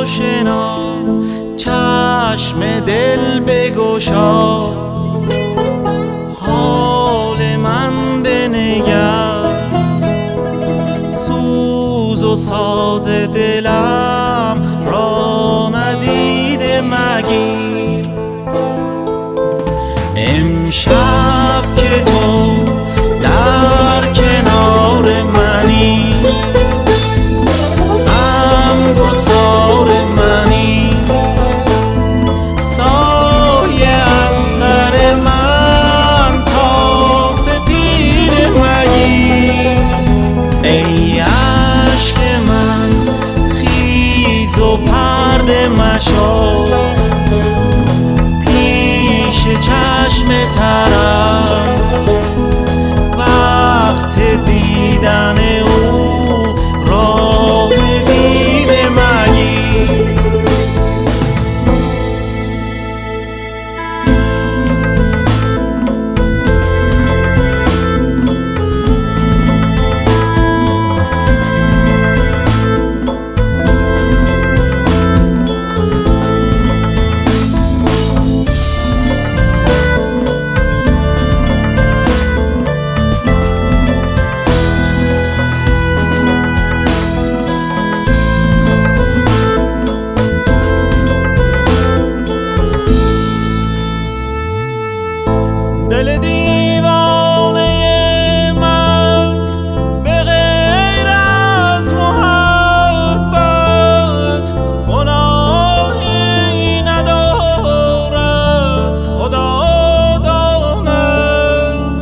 آشنا چشم دل بگشا، حال من بنگر، سوز و ساز دلم را ندیده مگیر. امشب که تو در کنار منی، غمگسار منی، سایه از سر من تا سپیده مگیر. ای عشق من خیز و پرده مشو، پیش چشم ترم وقت دیدن او را ببیده مگیر. دل دیوانه من به غیر از محبت گناهی ندارد، خدا داند.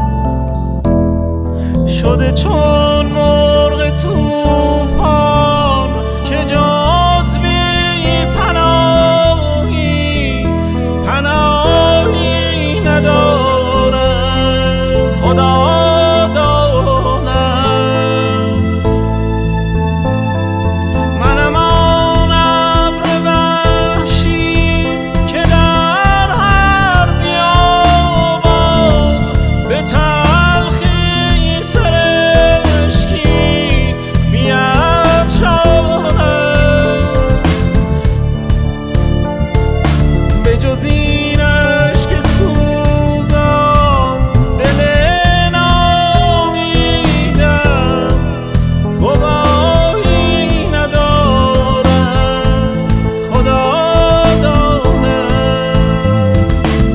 شده چون مرغ طوفان که جزوی پناهی ندارد، خدا داند. منم آن ابر وحشی که در هر بیابان به تلخی سرشکی میافشاند. به جز این اشک سوزان دل ناامیدم گواهی ندارد، خدا داند.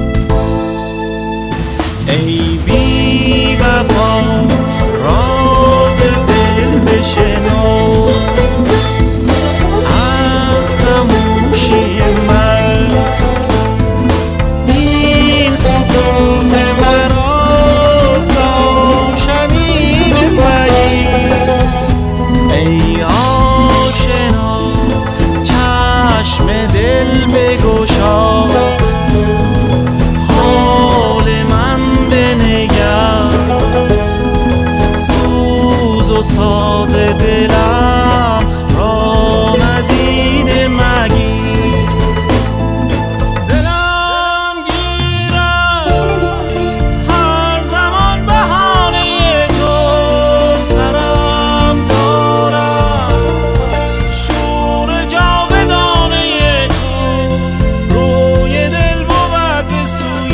ای بی وفا راز دل بشنو، از خموشی من این سکوت مرا ناشنیده مگیر. ای آشنا چشم دل بگشا، حال من بنگر، سوز و ساز دلم را ندیده مگیر. دلم گیرد هر زمان بهانه تو، سرم دارد شور جاودانه تو، روی دل بود به سوی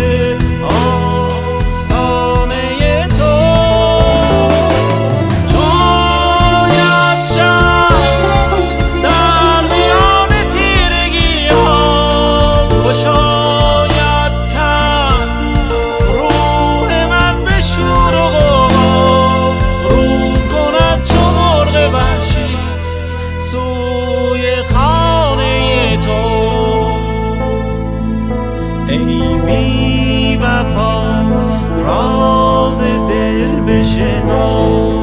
آستانه تو. شاید شب در میان تیرگی ها گشاید تن، روح من به شور و غوغا رو کند چو مرغ وحشی سوی خانه تو. ای بی وفا راز دل بشنو،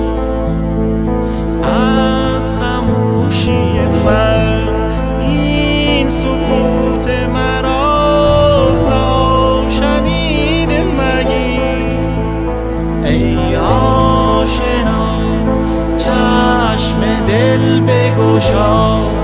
از خموشی من این سکوت مرا ناشنیده مگیر. ای آشنا چشم دل بگشا،